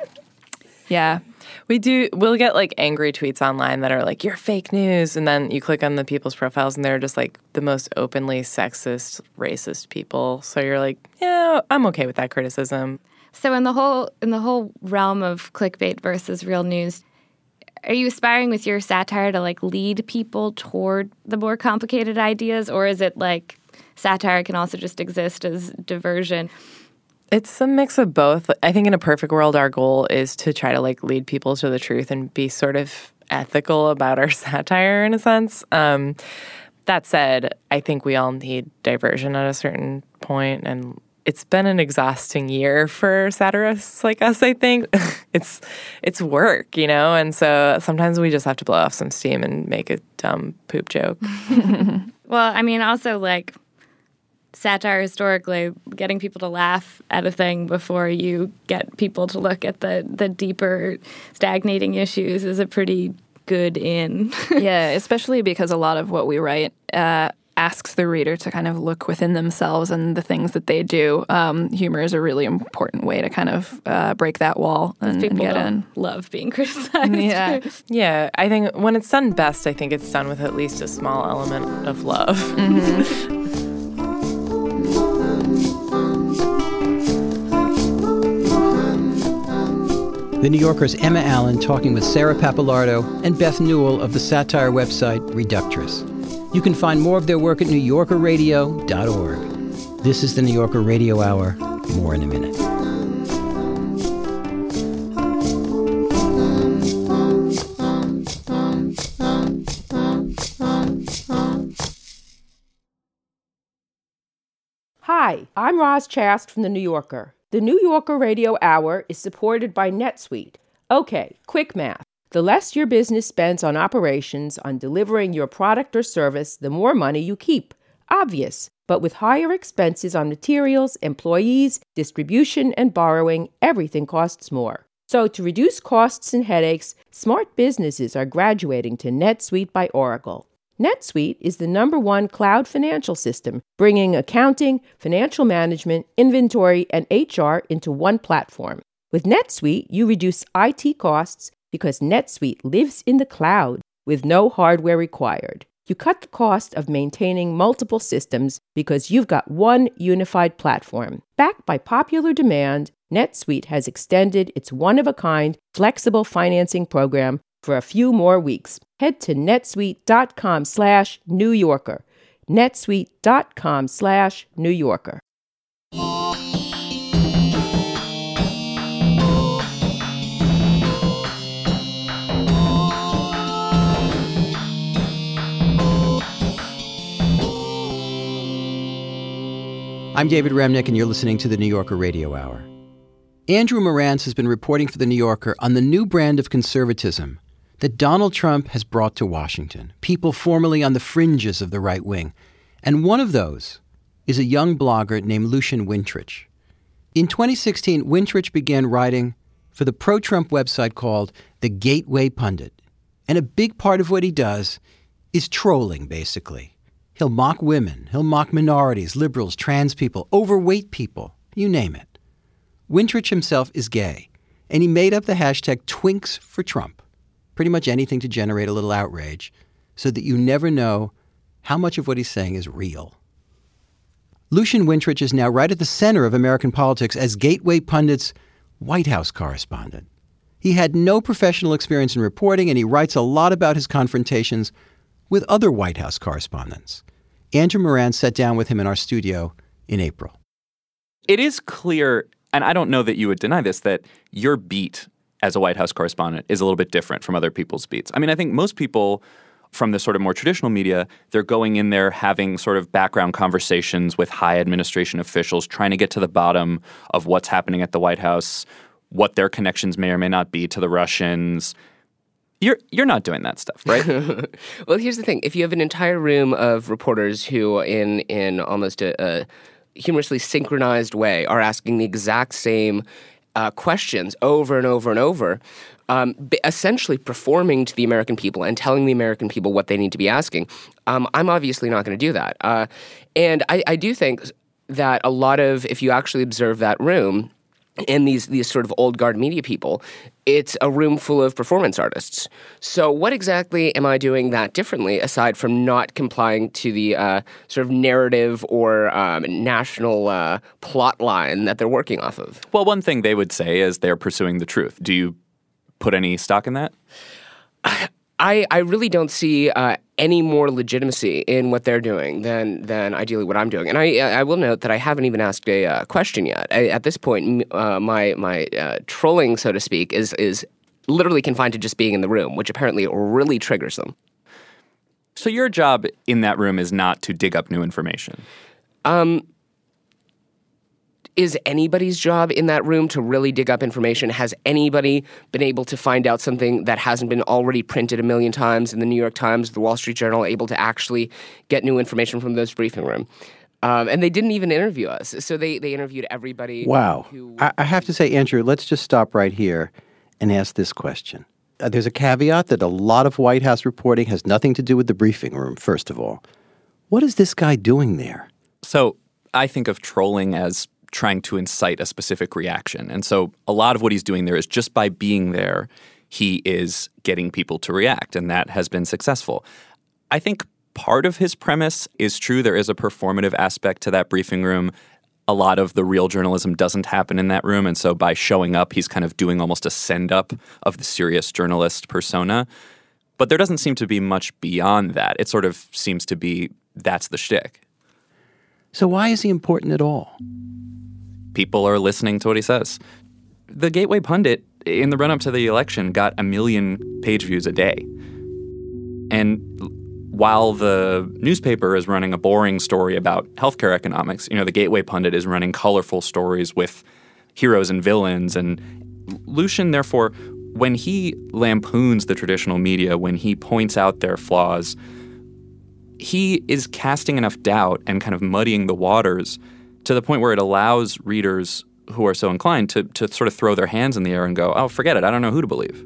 yeah. We do, we'll get like angry tweets online that are like, you're fake news. And then you click on the people's profiles and they're just like the most openly sexist, racist people. So you're like, yeah, I'm okay with that criticism. So in the whole in the whole realm of clickbait versus real news, are you aspiring with your satire to like lead people toward the more complicated ideas, or is it like satire can also just exist as diversion? It's a mix of both. I think in a perfect world, our goal is to try to like lead people to the truth and be sort of ethical about our satire in a sense. Um, that said, I think we all need diversion at a certain point, and it's been an exhausting year for satirists like us, I think. it's it's work, you know? And so sometimes we just have to blow off some steam and make a dumb poop joke. Well, I mean, also, like, satire historically, getting people to laugh at a thing before you get people to look at the, the deeper stagnating issues is a pretty good in. Yeah, especially because a lot of what we write uh, asks the reader to kind of look within themselves and the things that they do. Um, humor is a really important way to kind of uh, break that wall and, people and get don't in. Love being criticized. Yeah. Yeah. I think when it's done best, I think it's done with at least a small element of love. Mm-hmm. The New Yorker's Emma Allen talking with Sarah Pappalardo and Beth Newell of the satire website Reductress. You can find more of their work at new yorker radio dot org. This is the New Yorker Radio Hour. More in a minute. Hi, I'm Roz Chast from The New Yorker. The New Yorker Radio Hour is supported by NetSuite. Okay, quick math. The less your business spends on operations, on delivering your product or service, the more money you keep. Obvious. But with higher expenses on materials, employees, distribution, and borrowing, everything costs more. So to reduce costs and headaches, smart businesses are graduating to NetSuite by Oracle. NetSuite is the number one cloud financial system, bringing accounting, financial management, inventory, and H R into one platform. With NetSuite, you reduce I T costs because NetSuite lives in the cloud with no hardware required. You cut the cost of maintaining multiple systems because you've got one unified platform. Backed by popular demand, NetSuite has extended its one-of-a-kind flexible financing program for a few more weeks. Head to netsuite.com slash New Yorker. netsuite.com slash New Yorker. I'm David Remnick, and you're listening to the New Yorker Radio Hour. Andrew Marantz has been reporting for The New Yorker on the new brand of conservatism that Donald Trump has brought to Washington, people formerly on the fringes of the right wing. And one of those is a young blogger named Lucian Wintrich. In twenty sixteen, Wintrich began writing for the pro-Trump website called The Gateway Pundit. And a big part of what he does is trolling, basically. He'll mock women, he'll mock minorities, liberals, trans people, overweight people, you name it. Wintrich himself is gay, and he made up the hashtag Twinks for Trump. Pretty much anything to generate a little outrage, so that you never know how much of what he's saying is real. Lucian Wintrich is now right at the center of American politics as Gateway Pundit's White House correspondent. He had no professional experience in reporting, and he writes a lot about his confrontations with other White House correspondents. Andrew Marantz sat down with him in our studio in April. It is clear, and I don't know that you would deny this, that your beat as a White House correspondent is a little bit different from other people's beats. I mean, I think most people from the sort of more traditional media, they're going in there having sort of background conversations with high administration officials, trying to get to the bottom of what's happening at the White House, what their connections may or may not be to the Russians. You're you're not doing that stuff, right? Well, here's the thing. If you have an entire room of reporters who, in in almost a, a humorously synchronized way, are asking the exact same uh, questions over and over and over, um, essentially performing to the American people and telling the American people what they need to be asking, um, I'm obviously not going to do that. Uh, and I, I do think that a lot of, if you actually observe that room, and these these sort of old guard media people, it's a room full of performance artists. So what exactly am I doing that differently, aside from not complying to the uh, sort of narrative or um, national uh, plot line that they're working off of? Well, one thing they would say is they're pursuing the truth. Do you put any stock in that? I, I really don't see uh, any more legitimacy in what they're doing than than ideally what I'm doing. And I I will note that I haven't even asked a uh, question yet. I, at this point, uh, my my uh, trolling, so to speak, is is literally confined to just being in the room, which apparently really triggers them. So your job in that room is not to dig up new information? Um. Is anybody's job in that room to really dig up information? Has anybody been able to find out something that hasn't been already printed a million times in the New York Times, the Wall Street Journal, able to actually get new information from those briefing room? Um, and they didn't even interview us. So they, they interviewed everybody. Wow. Who, I, I have to say, Andrew, let's just stop right here and ask this question. Uh, there's a caveat that a lot of White House reporting has nothing to do with the briefing room, first of all. What is this guy doing there? So I think of trolling as trying to incite a specific reaction. And so a lot of what he's doing there is just by being there, he is getting people to react, and that has been successful. I think part of his premise is true. There is a performative aspect to that briefing room. A lot of the real journalism doesn't happen in that room, and so by showing up, he's kind of doing almost a send-up of the serious journalist persona. But there doesn't seem to be much beyond that. It sort of seems to be that's the shtick. So why is he important at all? People are listening to what he says. The Gateway Pundit, in the run-up to the election, got a million page views a day. And while the newspaper is running a boring story about healthcare economics, you know, the Gateway Pundit is running colorful stories with heroes and villains. And Lucian, therefore, when he lampoons the traditional media, when he points out their flaws, he is casting enough doubt and kind of muddying the waters to the point where it allows readers who are so inclined to to sort of throw their hands in the air and go, oh, forget it, I don't know who to believe.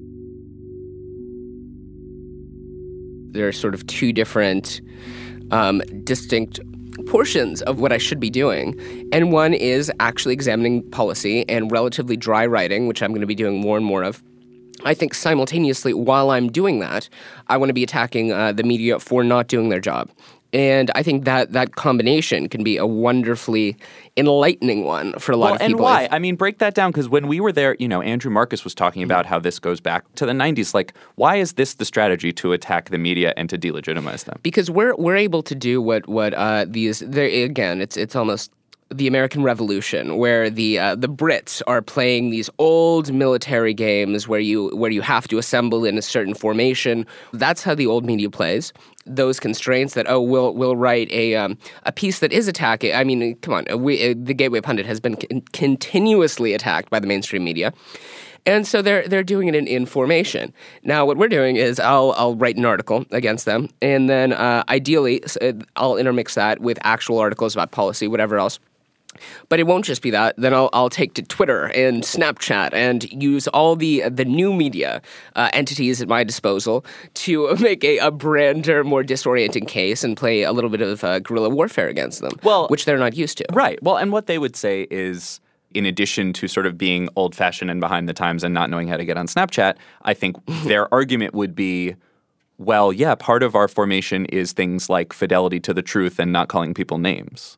There are sort of two different um, distinct portions of what I should be doing. And one is actually examining policy and relatively dry writing, which I'm going to be doing more and more of. I think simultaneously, while I'm doing that, I want to be attacking uh, the media for not doing their job. And I think that that combination can be a wonderfully enlightening one for a lot well, of people. And why? I mean, break that down, because when we were there, you know, Andrew Marcus was talking about how this goes back to the nineties. Like, why is this the strategy to attack the media and to delegitimize them? Because we're we're able to do what what uh, these again, it's it's almost the American Revolution, where the uh, the Brits are playing these old military games where you where you have to assemble in a certain formation. That's how the old media plays. Those constraints that oh we'll we'll write a um, a piece that is attacking. I mean, come on, we, uh, the Gateway Pundit has been con- continuously attacked by the mainstream media. And so they're they're doing it in, in formation. Now, what we're doing is I'll I'll write an article against them, and then uh, ideally I'll intermix that with actual articles about policy, whatever else. But it won't just be that. Then I'll I'll take to Twitter and Snapchat and use all the the new media uh, entities at my disposal to make a, a brander, more disorienting case and play a little bit of uh, guerrilla warfare against them, well, which they're not used to. Right. Well, and what they would say is, in addition to sort of being old-fashioned and behind the times and not knowing how to get on Snapchat, I think their argument would be, well, yeah, part of our formation is things like fidelity to the truth and not calling people names.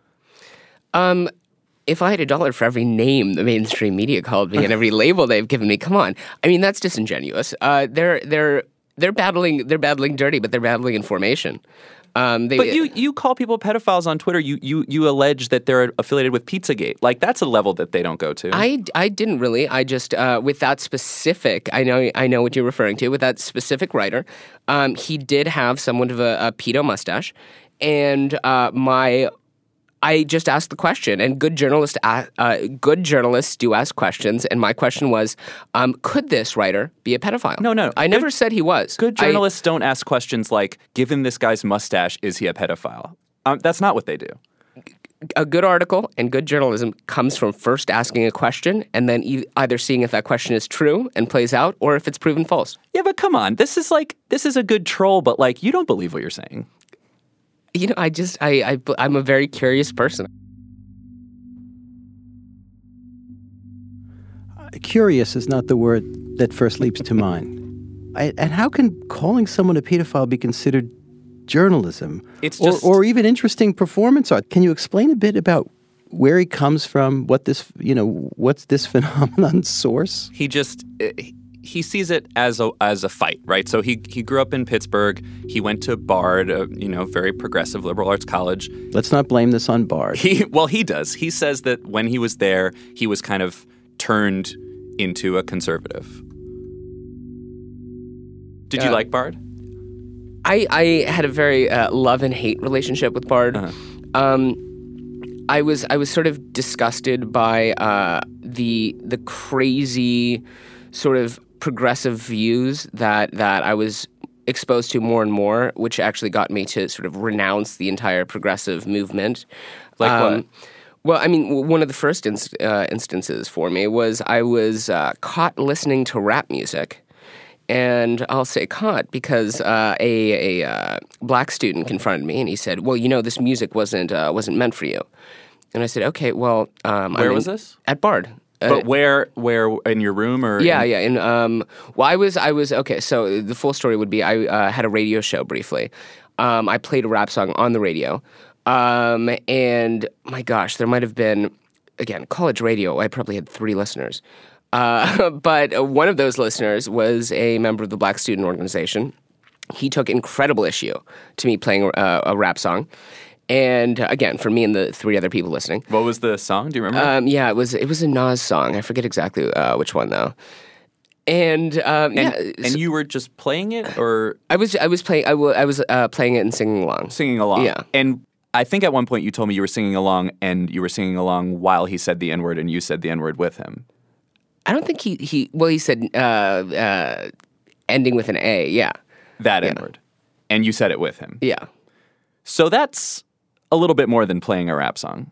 Um, if I had a dollar for every name the mainstream media called me and every label they've given me, come on. I mean, that's disingenuous. Uh, they're they're they're battling they're battling dirty, but they're battling information. Um, they, but you you call people pedophiles on Twitter. You you you allege that they're affiliated with Pizzagate. Like, that's a level that they don't go to. I, I didn't really. I just uh, with that specific. I know I know what you're referring to. With that specific writer, um, he did have somewhat of a, a pedo mustache, and uh, my. I just asked the question, and good journalists, uh, good journalists do ask questions. And my question was, um, could this writer be a pedophile? No, no. I good, never said he was. Good journalists I, don't ask questions like, given this guy's mustache, is he a pedophile? Um, that's not what they do. A good article and good journalism comes from first asking a question and then e- either seeing if that question is true and plays out or if it's proven false. Yeah, but come on. This is like, this is a good troll, but like, you don't believe what you're saying. You know, I just, I, I, I'm a very curious person. Curious is not the word that first leaps to mind. I, and how can calling someone a pedophile be considered journalism? It's just, or, or even interesting performance art? Can you explain a bit about where he comes from, what this, you know, what's this phenomenon's source? He just... Uh, He sees it as a as a fight, right? So he he grew up in Pittsburgh. He went to Bard, a, you know, very progressive liberal arts college. Let's not blame this on Bard. He well, he does. He says that when he was there, he was kind of turned into a conservative. Did you uh, like Bard? I I had a very uh, love and hate relationship with Bard. Uh-huh. Um, I was I was sort of disgusted by uh, the the crazy sort of progressive views that that I was exposed to more and more, which actually got me to sort of renounce the entire progressive movement. Like um, what? Well, I mean, w- one of the first inst- uh, instances for me was I was uh, caught listening to rap music. And I'll say caught because uh, a, a uh, black student confronted me and he said, well, you know, this music wasn't uh, wasn't meant for you. And I said, okay, well... Um, Where I'm was in, this? At Bard. But uh, where, where in your room or? Yeah, in- yeah. And um, well, I was, I was okay. So the full story would be, I uh, had a radio show briefly. Um, I played a rap song on the radio, um, and my gosh, there might have been, again, college radio. I probably had three listeners, uh, but one of those listeners was a member of the Black Student Organization. He took incredible issue to me playing a, a rap song. And uh, again, for me and the three other people listening. What was the song? Do you remember? Um, yeah, it was it was a Nas song. I forget exactly uh, which one though. And um, and, yeah, and you were just playing it, or I was I was playing I, w- I was uh, playing it and singing along. Singing along. Yeah. And I think at one point you told me you were singing along, and you were singing along while he said the N word, and you said the N word with him. I don't think he he well he said uh, uh, ending with an A. Yeah. That yeah. N word, and you said it with him. Yeah. So that's a little bit more than playing a rap song.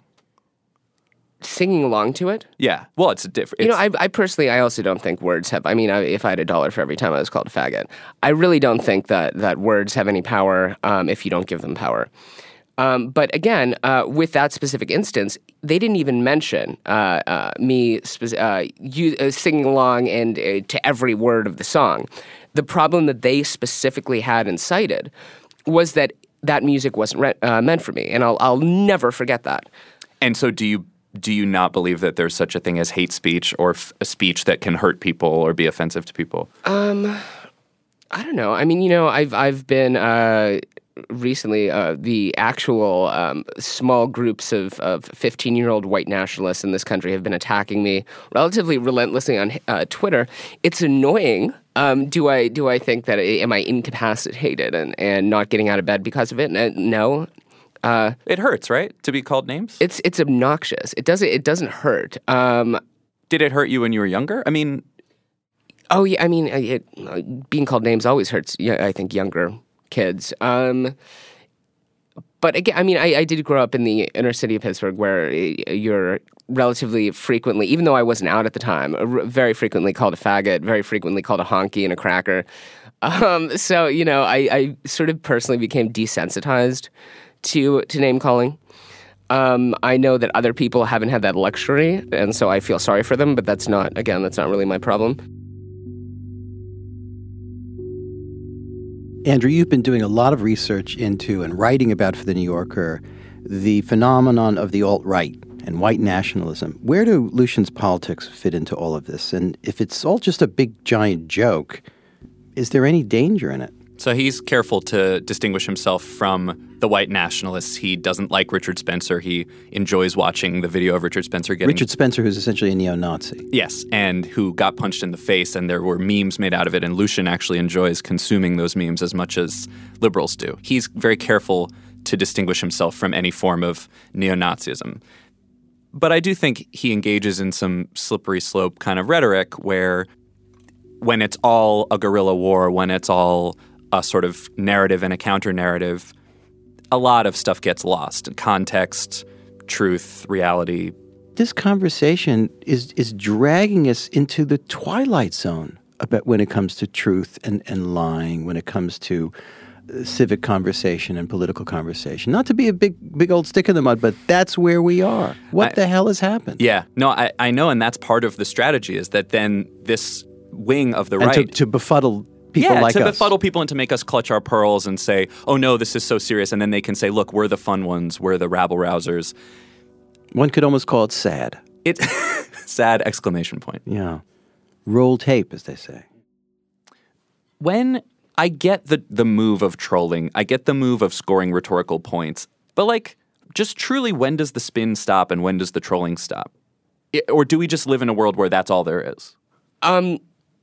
Singing along to it? Yeah. Well, it's a different. You know, I, I personally, I also don't think words have. I mean, I, if I had a dollar for every time I was called a faggot, I really don't think that that words have any power um, if you don't give them power. Um, but again, uh, with that specific instance, they didn't even mention uh, uh, me spe- uh, you, uh, singing along and uh, to every word of the song. The problem that they specifically had and cited was that that music wasn't re- uh, meant for me, and I'll I'll never forget that. And so, do you do you not believe that there's such a thing as hate speech or f- a speech that can hurt people or be offensive to people? Um, I don't know. I mean, you know, I've I've been uh, recently uh, the actual um, small groups of of fifteen-year-old white nationalists in this country have been attacking me relatively relentlessly on uh, Twitter. It's annoying. Um, do I do I think that am I incapacitated and, and not getting out of bed because of it? No. Uh, it hurts, right? To be called names? It's it's obnoxious. It doesn't it doesn't hurt. Um, Did it hurt you when you were younger? I mean, oh yeah. I mean, it, uh, being called names always hurts. I think younger kids. Um, but again, I mean, I, I did grow up in the inner city of Pittsburgh, where you're relatively frequently, even though I wasn't out at the time, very frequently called a faggot, very frequently called a honky and a cracker. Um, so, you know, I, I sort of personally became desensitized to to name calling. Um, I know that other people haven't had that luxury, and so I feel sorry for them, but that's not, again, that's not really my problem. Andrew, you've been doing a lot of research into and writing about for The New Yorker the phenomenon of the alt-right and white nationalism. Where do Lucian's politics fit into all of this? And if it's all just a big, giant joke, is there any danger in it? So he's careful to distinguish himself from the white nationalists. He doesn't like Richard Spencer. He enjoys watching the video of Richard Spencer getting... Richard Spencer, who's essentially a neo-Nazi. Yes, and who got punched in the face, and there were memes made out of it, and Lucian actually enjoys consuming those memes as much as liberals do. He's very careful to distinguish himself from any form of neo-Nazism. But I do think he engages in some slippery slope kind of rhetoric where when it's all a guerrilla war, when it's all a sort of narrative and a counter-narrative, a lot of stuff gets lost. Context, truth, reality. This conversation is is dragging us into the twilight zone about when it comes to truth and, and lying, when it comes to uh, civic conversation and political conversation. Not to be a big big old stick in the mud, but that's where we are. What I, the hell has happened? Yeah. No, I, I know, and that's part of the strategy is that then this wing of the and right... to, to befuddle people yeah, like to us. befuddle people and to make us clutch our pearls and say, oh no, this is so serious. And then they can say, look, we're the fun ones. We're the rabble-rousers. One could almost call it sad. It sad exclamation point. Yeah. Roll tape, as they say. When I get the, the move of trolling, I get the move of scoring rhetorical points, but like, just truly, when does the spin stop and when does the trolling stop? It, or do we just live in a world where that's all there is? Um...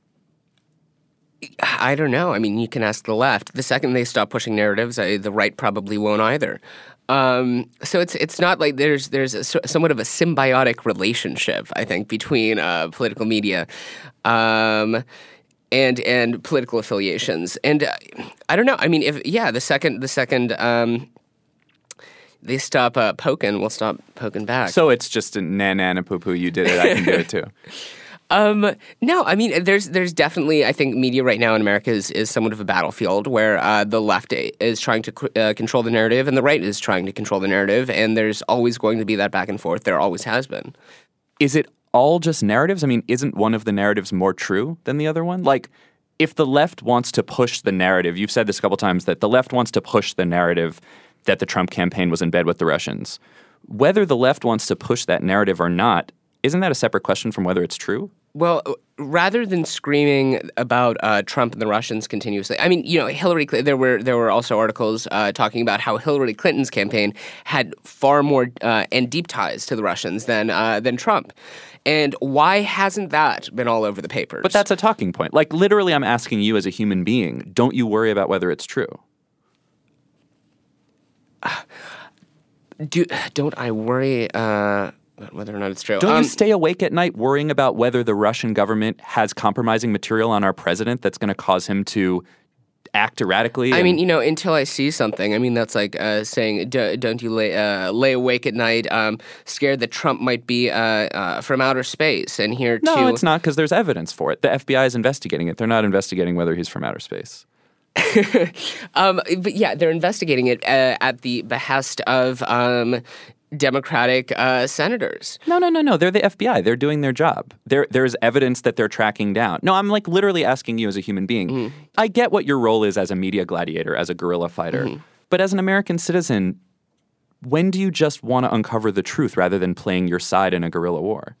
I don't know. I mean, you can ask the left. The second they stop pushing narratives, I, the right probably won't either. Um, so it's it's not like there's there's a, somewhat of a symbiotic relationship, I think, between uh, political media. Um, and and political affiliations. And uh, I don't know. I mean, if yeah, the second the second um, they stop uh, poking, we'll stop poking back. So it's just a na na na poo poo. You did it. I can do it too. Um, no, I mean, there's there's definitely, I think, media right now in America is, is somewhat of a battlefield where uh, the left is trying to uh, control the narrative and the right is trying to control the narrative, and there's always going to be that back and forth. There always has been. Is it all just narratives? I mean, isn't one of the narratives more true than the other one? Like, if the left wants to push the narrative, you've said this a couple times, that the left wants to push the narrative that the Trump campaign was in bed with the Russians. Whether the left wants to push that narrative or not, isn't that a separate question from whether it's true? Well, rather than screaming about uh, Trump and the Russians continuously, I mean, you know, Hillary. There were there were also articles uh, talking about how Hillary Clinton's campaign had far more uh, and deep ties to the Russians than uh, than Trump. And why hasn't that been all over the papers? But that's a talking point. Like, literally, I'm asking you as a human being, don't you worry about whether it's true? Do don't I worry? Uh, Whether or not it's true. Don't um, you stay awake at night worrying about whether the Russian government has compromising material on our president that's going to cause him to act erratically? I and... mean, you know, until I see something. I mean, that's like uh, saying, don't you lay, uh, lay awake at night um, scared that Trump might be uh, uh, from outer space and here no, to... No, it's not, because there's evidence for it. The F B I is investigating it. They're not investigating whether he's from outer space. um, but yeah, they're investigating it uh, at the behest of... Um, Democratic uh, senators. No, no, no, no. They're the F B I. They're doing their job. There, there's evidence that they're tracking down. No, I'm like literally asking you as a human being. Mm-hmm. I get what your role is as a media gladiator, as a guerrilla fighter. Mm-hmm. But as an American citizen, when do you just want to uncover the truth rather than playing your side in a guerrilla war?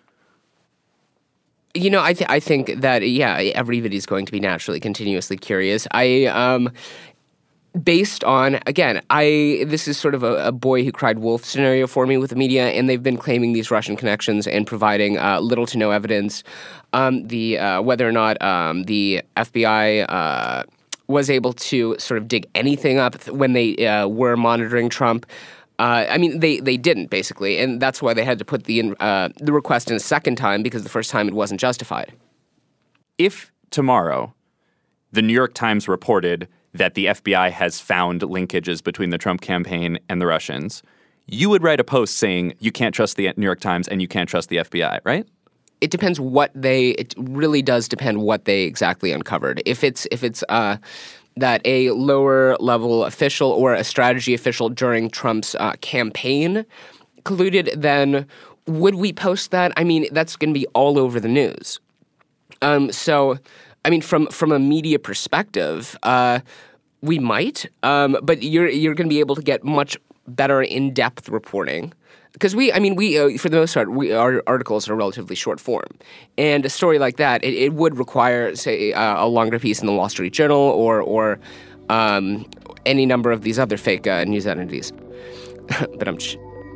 You know, I, th- I think that, yeah, everybody's going to be naturally, continuously curious. I, um... Based on, again, I this is sort of a, a boy who cried wolf scenario for me with the media, and they've been claiming these Russian connections and providing uh, little to no evidence. Um, the uh, whether or not um, the F B I uh, was able to sort of dig anything up when they uh, were monitoring Trump. Uh, I mean, they, they didn't, basically, and that's why they had to put the uh, the request in a second time, because the first time it wasn't justified. If tomorrow the New York Times reported that the F B I has found linkages between the Trump campaign and the Russians, you would write a post saying you can't trust the New York Times and you can't trust the F B I, right? It depends what they, it really does depend what they exactly uncovered. If it's, if it's uh, that a lower level official or a strategy official during Trump's uh, campaign colluded, then would we post that? I mean, that's going to be all over the news. Um, so... I mean, from from a media perspective, uh, we might, um, but you're you're going to be able to get much better in-depth reporting because we, I mean, we uh, for the most part, we, our articles are relatively short form, and a story like that, it, it would require, say, uh, a longer piece in the Wall Street Journal or or um, any number of these other fake uh, news entities. But I'm. Ch-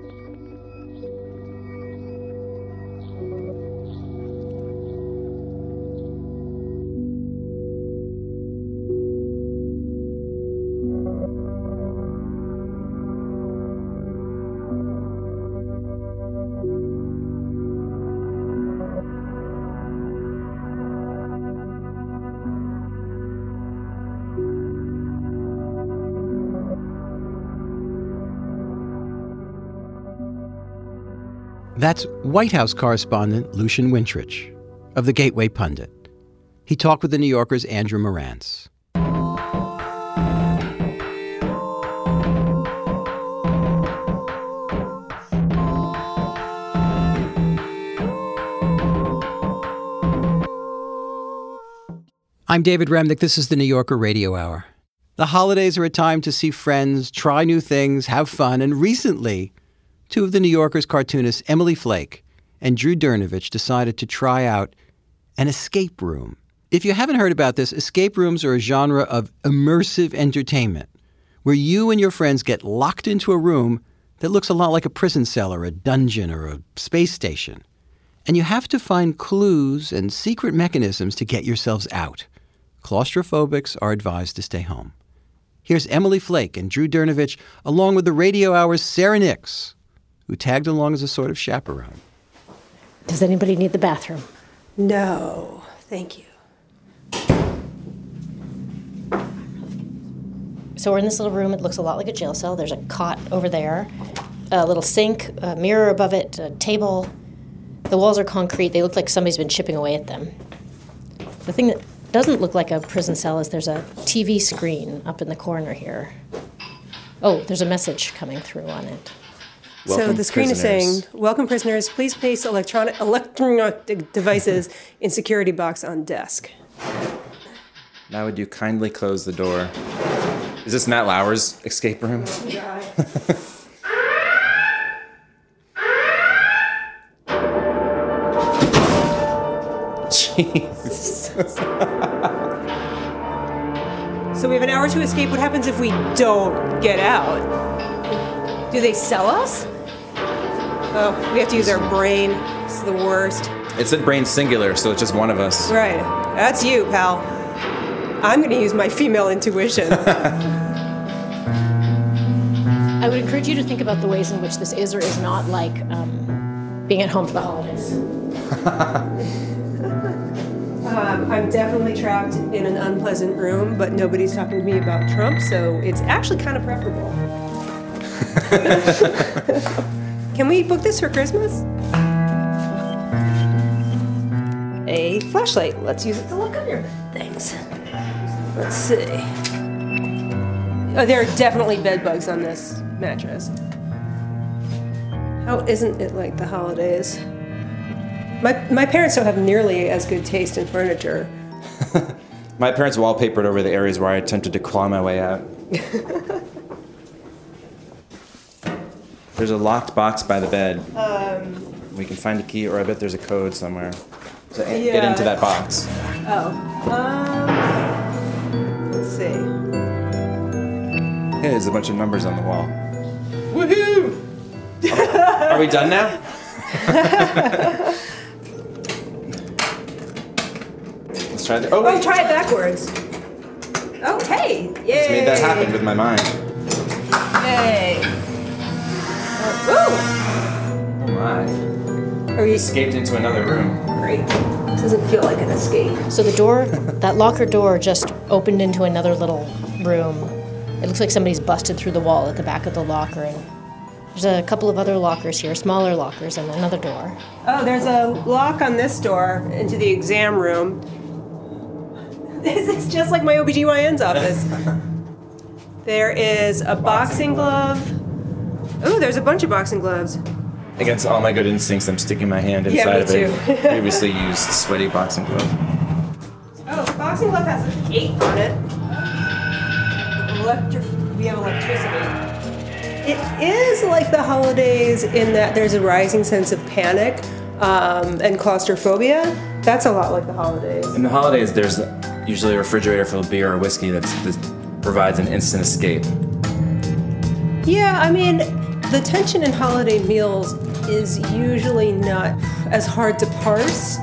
That's White House correspondent Lucian Wintrich of the Gateway Pundit. He talked with the New Yorker's Andrew Marantz. I'm David Remnick. This is the New Yorker Radio Hour. The holidays are a time to see friends, try new things, have fun, and recently, two of the New Yorker's cartoonists, Emily Flake and Drew Dernovich, decided to try out an escape room. If you haven't heard about this, escape rooms are a genre of immersive entertainment where you and your friends get locked into a room that looks a lot like a prison cell or a dungeon or a space station. And you have to find clues and secret mechanisms to get yourselves out. Claustrophobics are advised to stay home. Here's Emily Flake and Drew Dernovich, along with the Radio Hour's Sarah Nix, who tagged along as a sort of chaperone. Does anybody need the bathroom? No, thank you. So we're in this little room. It looks a lot like a jail cell. There's a cot over there, a little sink, a mirror above it, a table. The walls are concrete. They look like somebody's been chipping away at them. The thing that doesn't look like a prison cell is there's a T V screen up in the corner here. Oh, there's a message coming through on it. Welcome so the screen prisoners. is saying, welcome prisoners, please place electronic, electronic devices in security box on desk. Now would you kindly close the door? Is this Matt Lauer's escape room? Jesus. So we have an hour to escape. What happens if we don't get out? Do they sell us? Oh, we have to use our brain. It's the worst. It said brain singular, so it's just one of us. Right. That's you, pal. I'm going to use my female intuition. I would encourage you to think about the ways in which this is or is not like um, being at home for the holidays. um, I'm definitely trapped in an unpleasant room, but nobody's talking to me about Trump, so it's actually kind of preferable. Can we book this for Christmas? A flashlight. Let's use it to look under things. Let's see. Oh, there are definitely bed bugs on this mattress. How isn't it like the holidays? My my parents don't have nearly as good taste in furniture. My parents wallpapered over the areas where I attempted to claw my way out. There's a locked box by the bed. Um, we can find a key, or I bet there's a code somewhere. So yeah. Get into that box. Oh. Um, let's see. Hey, there's a bunch of numbers on the wall. Woohoo! Are, are we done now? Let's try it. Oh, oh, try it backwards. Oh, hey! Yay! Just made that happen with my mind. Yay! Oh, oh my. Are we escaped into another room? Great. Doesn't feel like an escape. So the door, that locker door just opened into another little room. It looks like somebody's busted through the wall at the back of the locker. And there's a couple of other lockers here, smaller lockers, and another door. Oh, there's a lock on this door into the exam room. This is just like my O B G Y N's office. There is a boxing glove. Oh, there's a bunch of boxing gloves. Against all my good instincts, I'm sticking my hand inside yeah, me of too. a previously used sweaty boxing glove. Oh, the boxing glove has an eight on it. Electri- we have electricity. It is like the holidays in that there's a rising sense of panic um, and claustrophobia. That's a lot like the holidays. In the holidays, there's usually a refrigerator full of beer or whiskey that's, that provides an instant escape. Yeah, I mean, the tension in holiday meals is usually not as hard to parse.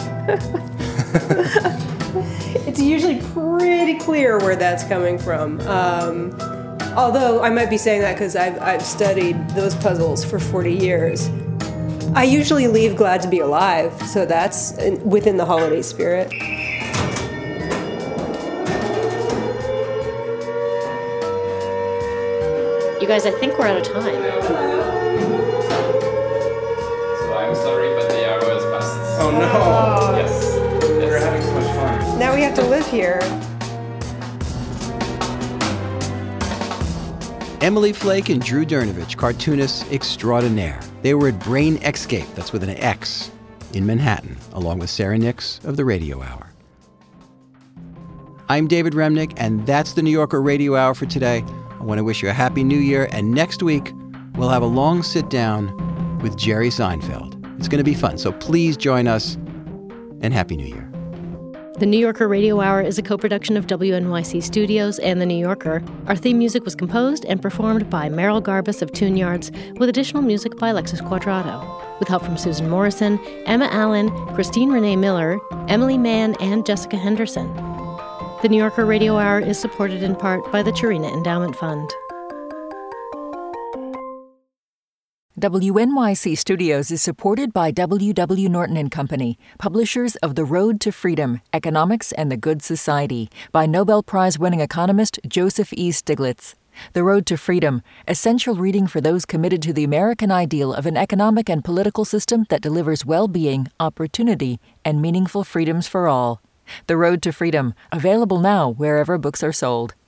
It's usually pretty clear where that's coming from. Um, although I might be saying that because I've, I've studied those puzzles for forty years. I usually leave glad to be alive, so that's within the holiday spirit. You guys, I think we're out of time. So I'm sorry, but the hour has passed. Oh no! Oh. Yes. yes. We're having so much fun. Now we have to live here. Emily Flake and Drew Dernovich, cartoonists extraordinaire. They were at Brain Escape, that's with an X, in Manhattan, along with Sarah Nix of the Radio Hour. I'm David Remnick, and that's the New Yorker Radio Hour for today. I want to wish you a happy new year, and next week, we'll have a long sit-down with Jerry Seinfeld. It's going to be fun, so please join us, and Happy New Year. The New Yorker Radio Hour is a co-production of W N Y C Studios and The New Yorker. Our theme music was composed and performed by Merrill Garbus of Tune Yards, with additional music by Alexis Quadrado, with help from Susan Morrison, Emma Allen, Christine Renee Miller, Emily Mann, and Jessica Henderson. The New Yorker Radio Hour is supported in part by the Chirina Endowment Fund. W N Y C Studios is supported by W W. Norton and Company, publishers of The Road to Freedom, Economics and the Good Society, by Nobel Prize-winning economist Joseph E. Stiglitz. The Road to Freedom, essential reading for those committed to the American ideal of an economic and political system that delivers well-being, opportunity, and meaningful freedoms for all. The Road to Freedom, available now wherever books are sold.